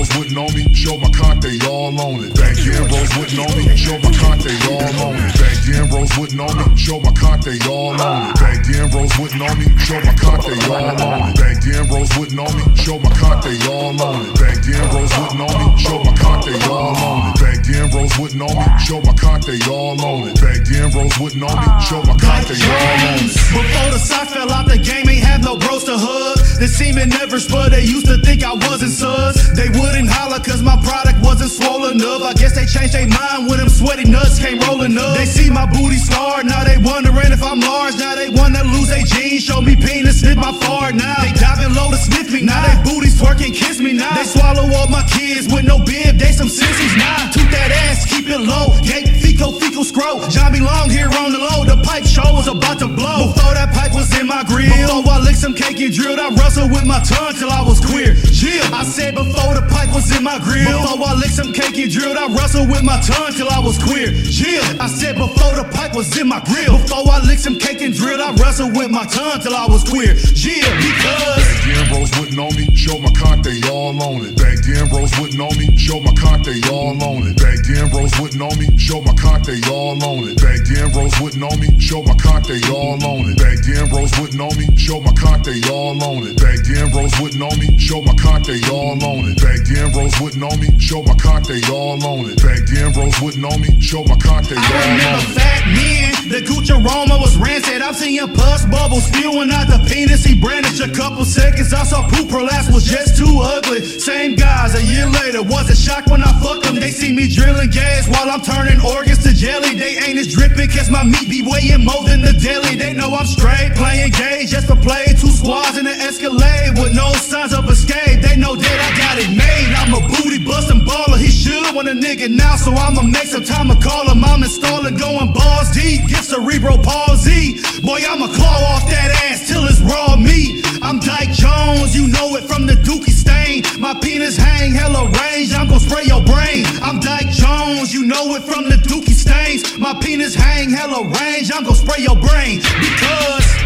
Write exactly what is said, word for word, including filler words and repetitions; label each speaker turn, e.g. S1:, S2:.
S1: bros wouldn't on me, show my cock, they all on it. Back then bros wouldn't on me, show my cock, they all on it. Back then bros wouldn't on me, show my cock, they all on it. Back then bros wouldn't on me, show my cock, they all on it. Back then bros wouldn't on me, show my cock, they all on it. Back then bros wouldn't on me, show my cock, they all on it. Back then bros wouldn't on me, show my cock, they all on it. Back then bros wouldn't on me, show my cock, they all on it.
S2: Before the sock fell out the game, ain't have no bros to hug. The semen never spud, they used to think I wasn't sus. They wouldn't holler cause my product wasn't swollen up. I guess they changed their mind when them sweaty nuts came rolling up. They see my booty scarred, now they wondering if I'm large. Now they wanna lose their jeans, show me penis, sniff my fart now. They diving low to sniff me now. They booties twerking, kiss me now. They swallow all my kids with no bib, they some sissies now. Toot that ass, keep it low, gape, fecal, fecal, scroll. Johnny Long here on the low, the pipe show was about to blow. Before that pipe was in my grill, before I licked some cake and drilled, I rustled with my tongue till I was queer. Chill, I said before the pipe was in my grill, before I licked some cake and drilled, I rustled with my tongue till I was queer. Chill, I said before the pipe was in my grill, before I licked some cake and drilled, I rustled with my tongue till I was queer. Chill, because
S1: back then bros wouldn't on me, show my cock, they all on it. Back then bros wouldn't on me, show my cock, they all on it. Back then bros wouldn't on me, show my cock, they all on it. Back then bros wouldn't on me, show my cock, they all on it. Back then bros wouldn't on me, show my cock, they all on it. Back then bros wouldn't on me, show my cock, they all on it. Back then bros wouldn't on me, show my cock, they all on it. Back then bros wouldn't on me, show my cock, they all on it.
S2: I remember fat men, the Gucci aroma was rancid. I'm seeing pus bubbles spewing out the penis. He brandished a couple seconds. I saw poop prolapse was just too ugly. Same guys a year later, wasn't shocked when I fucked them. They see me drilling gas while I'm turning organs to jelly. They ain't as dripping cause my meat be weighing more than the deli. They know I'm straight, playing gay just for play. Two squads in an Escalade with no signs of escape. They know that I got it made. I'm a booty bustin' baller. He should want a nigga now, so I'ma make some time to call him. I'm installing going balls deep, get cerebral palsy. Boy, I'ma claw off that ass till it's raw meat. I'm Dyke Jones, you know it from the Dookie stain. My penis hang hella range, I'm gon' spray your brain. I'm Dyke Jones, you know it from the Dookie stains. My penis hang hella range, I'm gon' spray your brain. Because